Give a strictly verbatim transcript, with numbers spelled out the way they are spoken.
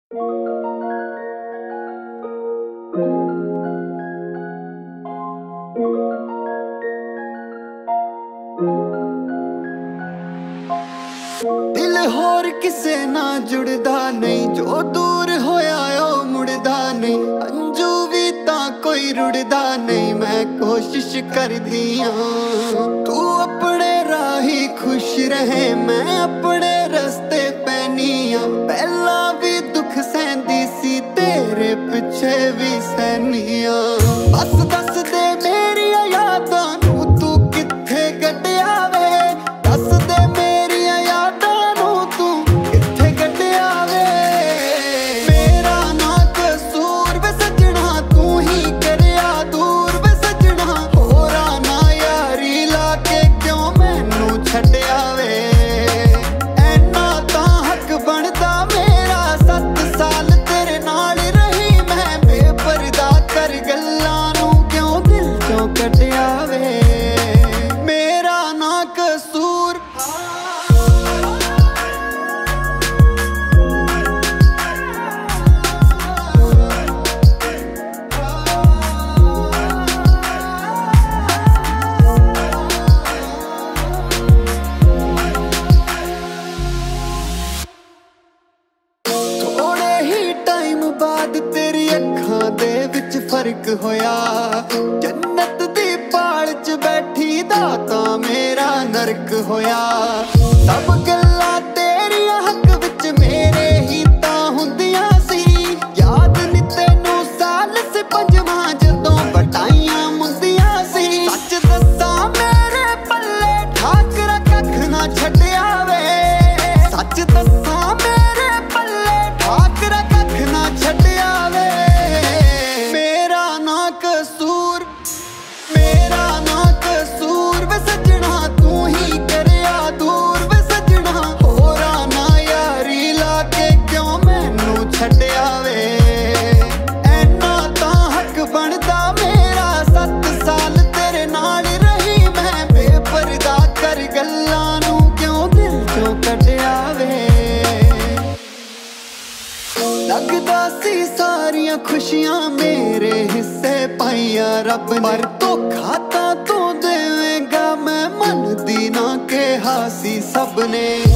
दिल होर किसे ना जुड़दा नहीं, जो दूर होया ओ मुड़दा नहीं। अंजू भी तां कोई रुड़दा नहीं, मैं कोशिश करदी आं तू अपने राही खुश रहे, मैं अपने रस्ते पैनी आं। पहला भी दुख सहंदी सी, तेरे पिछे भी सहनी आं। बस दस दे मेरिया यादां नूं तू कित्थे कड्डिया वे, दस दे मेरिया यादां नूं तू कित्थे कड्डिया वे। मेरा ना कसूर वे सजना, तू ही करिया दूर वे सजना। होरा ना यारी लाके क्यों मैनू छड्डिया वे, ऐना तां हक बनदा मेरा। सत्त साल तेरे नाल रही मैं, बेपरदा कर गल्लां नूं क्यों दिल चों कड्डिया वे। मेरा ना कसूर थोड़े ही टाइम बाद तेरी अखां दे विच फर्क होया। जन्नत दी पाल च बैठी दा तां मेरा नरक होया। सब गल्लां तेरियां हक विच मेरे ही तां हुंदियां सी। याद नी तैनू साल से पंजवां जदों बटाइयां मुंदियां सी। सच दस्सां मेरे पल्ले ठाकरा कख ना छड्डिया वे, सच दस्सां मेरे पल्ले ठाकरा कख ना छड्डिया वे। मेरा ना कसूर, मेरा ना कसूर वे सजना, तू ही करिया दूर वे सजना। होरा ना यारी लाके क्यों मैनू छड्डिया वे, ऐना तां हक बनदा मेरा। सत्त साल तेरे नाल रही मैं, बेपरदा कर गल्लां नूं क्यों दिल चों कड्डिया वे। लगदा सी सारियां खुशियां मेरे हिस्से पाइयां रब ने, पर धोखा तां तू देवेगा मैं मनदी ना कहा सी सबने।